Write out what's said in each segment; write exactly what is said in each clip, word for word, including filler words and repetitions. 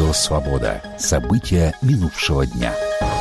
Радио «Свобода». События минувшего дня.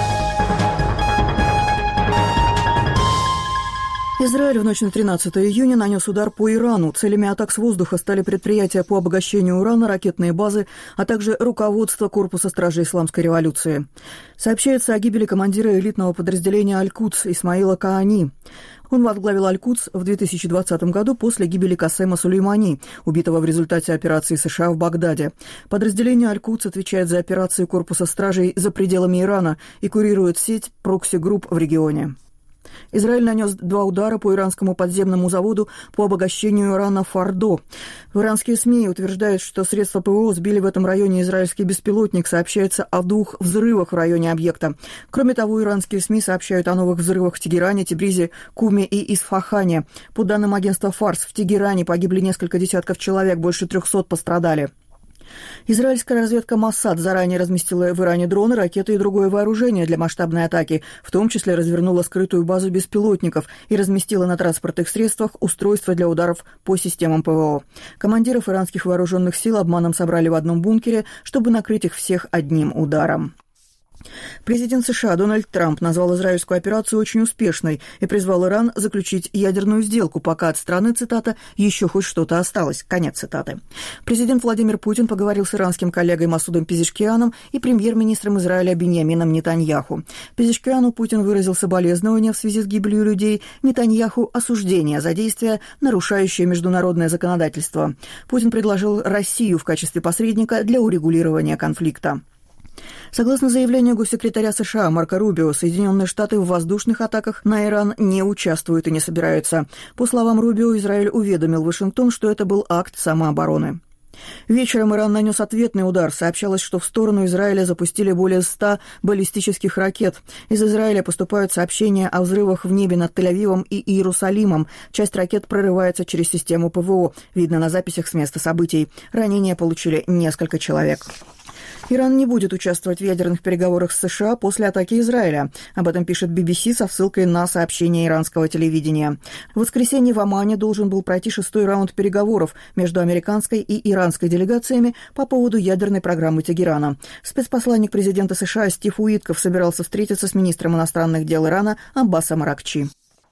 Израиль в ночь на тринадцатое июня нанес удар по Ирану. Целями атак с воздуха стали предприятия по обогащению урана, ракетные базы, а также руководство Корпуса стражей Исламской революции. Сообщается о гибели командира элитного подразделения «Аль-Кудс» Исмаила Каани. Он возглавил «Аль-Кудс» в две тысячи двадцатом году после гибели Касема Сулеймани, убитого в результате операции США в Багдаде. Подразделение «Аль-Кудс» отвечает за операции Корпуса стражей за пределами Ирана и курирует сеть прокси-групп в регионе. Израиль нанес два удара по иранскому подземному заводу по обогащению урана «Фардо». В иранские СМИ утверждают, что средства ПВО сбили в этом районе израильский беспилотник. Сообщается о двух взрывах в районе объекта. Кроме того, иранские СМИ сообщают о новых взрывах в Тегеране, Тебризе, Куме и Исфахане. По данным агентства «Фарс», в Тегеране погибли несколько десятков человек, больше трехсот пострадали. Израильская разведка Моссад заранее разместила в Иране дроны, ракеты и другое вооружение для масштабной атаки, в том числе развернула скрытую базу беспилотников и разместила на транспортных средствах устройства для ударов по системам ПВО. Командиров иранских вооруженных сил обманом собрали в одном бункере, чтобы накрыть их всех одним ударом. Президент США Дональд Трамп назвал израильскую операцию очень успешной и призвал Иран заключить ядерную сделку, пока от страны, цитата, «еще хоть что-то осталось». Конец цитаты. Президент Владимир Путин поговорил с иранским коллегой Масудом Пезешкианом и премьер-министром Израиля Биньямином Нетаньяху. Пезешкиану Путин выразил соболезнования в связи с гибелью людей, Нетаньяху – осуждение за действия, нарушающие международное законодательство. Путин предложил Россию в качестве посредника для урегулирования конфликта. Согласно заявлению госсекретаря США Марко Рубио, Соединенные Штаты в воздушных атаках на Иран не участвуют и не собираются. По словам Рубио, Израиль уведомил Вашингтон, что это был акт самообороны. Вечером Иран нанес ответный удар. Сообщалось, что в сторону Израиля запустили более ста баллистических ракет. Из Израиля поступают сообщения о взрывах в небе над Тель-Авивом и Иерусалимом. Часть ракет прорывается через систему ПВО. Видно на записях с места событий. Ранения получили несколько человек. Иран не будет участвовать в ядерных переговорах с США после атаки Израиля. Об этом пишет би би си со ссылкой на сообщение иранского телевидения. В воскресенье в Омане должен был пройти шестой раунд переговоров между американской и иранской делегациями по поводу ядерной программы Тегерана. Спецпосланник президента США Стив Уитков собирался встретиться с министром иностранных дел Ирана Аббасом Аракчи.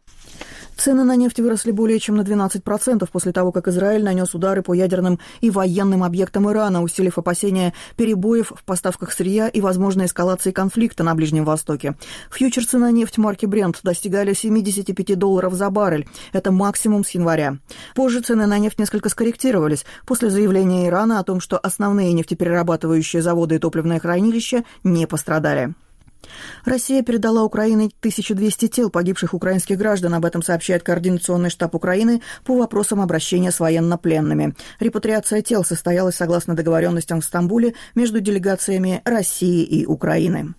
Цены на нефть выросли более чем на двенадцать процентов после того, как Израиль нанес удары по ядерным и военным объектам Ирана, усилив опасения перебоев в поставках сырья и возможной эскалации конфликта на Ближнем Востоке. Фьючерсы на нефть марки Brent достигали семьдесят пять долларов за баррель. Это максимум с января. Позже цены на нефть несколько скорректировались после заявления Ирана о том, что основные нефтеперерабатывающие заводы и топливные хранилища не пострадали. Россия передала Украине тысячу двести тел погибших украинских граждан. Об этом сообщает Координационный штаб Украины по вопросам обращения с военнопленными. Репатриация тел состоялась согласно договоренностям в Стамбуле между делегациями России и Украины.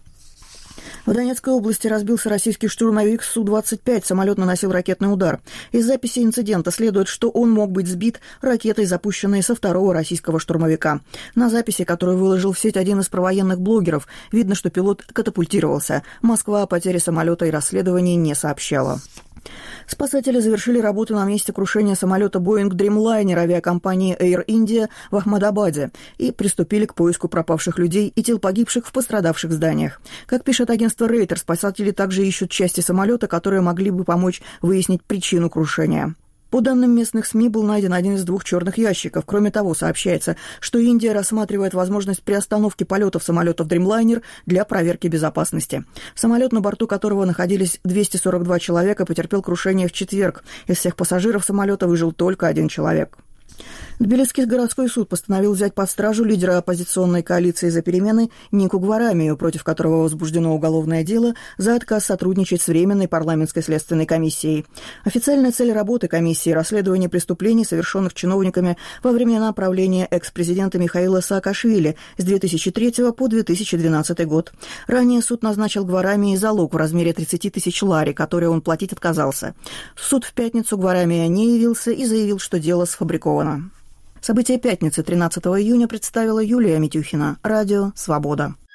В Донецкой области разбился российский штурмовик Су двадцать пять. Самолет наносил ракетный удар. Из записи инцидента следует, что он мог быть сбит ракетой, запущенной со второго российского штурмовика. На записи, которую выложил в сеть один из провоенных блогеров, видно, что пилот катапультировался. Москва о потере самолета и расследовании не сообщала. Спасатели завершили работу на месте крушения самолета Boeing Dreamliner авиакомпании Air India в Ахмадабаде и приступили к поиску пропавших людей и тел погибших в пострадавших зданиях. Как пишет агентство Reuters, спасатели также ищут части самолета, которые могли бы помочь выяснить причину крушения. По данным местных СМИ, был найден один из двух черных ящиков. Кроме того, сообщается, что Индия рассматривает возможность приостановки полетов самолетов Dreamliner для проверки безопасности. Самолет, на борту которого находились двести сорок два человека, потерпел крушение в четверг. Из всех пассажиров самолета выжил только один человек. Тбилисский городской суд постановил взять под стражу лидера оппозиционной коалиции «За перемены» Нику Гварамию, против которого возбуждено уголовное дело за отказ сотрудничать с Временной парламентской следственной комиссией. Официальная цель работы комиссии – расследование преступлений, совершенных чиновниками во времена правления экс-президента Михаила Саакашвили с две тысячи третьего по две тысячи двенадцатый год. Ранее суд назначил Гварамии залог в размере тридцать тысяч лари, который он платить отказался. В суд в пятницу Гварамия не явился и заявил, что дело сфабриковано. События пятницы, тринадцатого июня, представила Юлия Митюхина. Радио «Свобода».